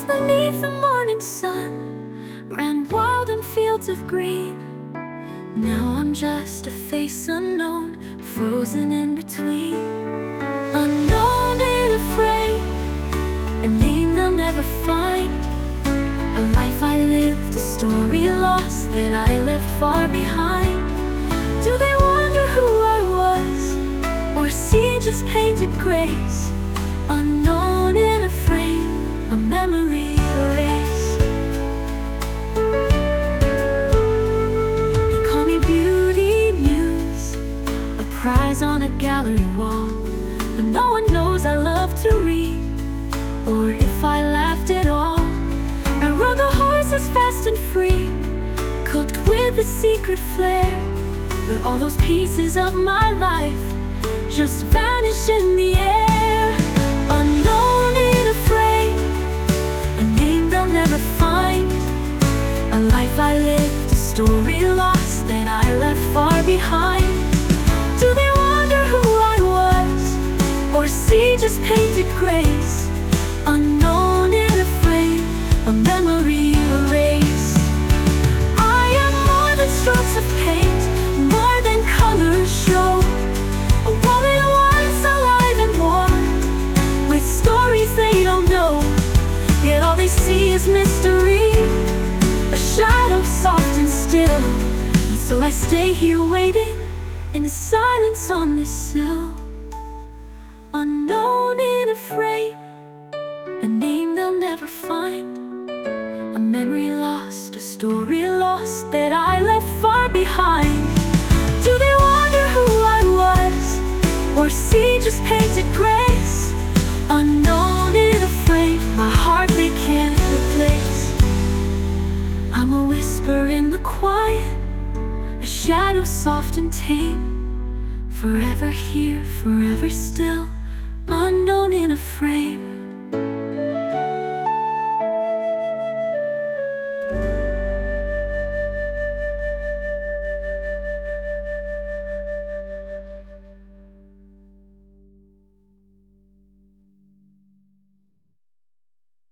days beneath the morning sun ran wild in fields of green. Now I'm just a face unknown, frozen in between. Unknown and afraid, a name they'll never find. A life I lived, a story lost that I left far behind. Do they wonder who I was, or see just painted grace? Unknown and afraid, a memory erased. They call me Beauty Muse, a prize on a gallery wall. But no one knows I love to read, or if I laughed at all. I rode the horses fast and free, cooked with a secret flair. But all those pieces of my life just vanish in the air. Unknown and afraid, a name they'll never find. A life I lived, a story lost that I left far behind. Do they wonder who I was, or see just painted grace? Unknown and afraid, a memory erased. I am more than strokes of paint, more than colors show. A woman once alive and warm, with stories they don't know. Yet all they see is mystery, a shadow soft and still. And so I stay here waiting in the silence on this sill. Unknown and afraid, a name they'll never find. A memory lost, a story lost that I left far behind. Do they wonder who I was, or see just painted grace? Unknown and afraid, my heart they can't replace. I'm a whisper in the quiet, a shadow soft and tame. Forever here, forever still, unknown and afraid.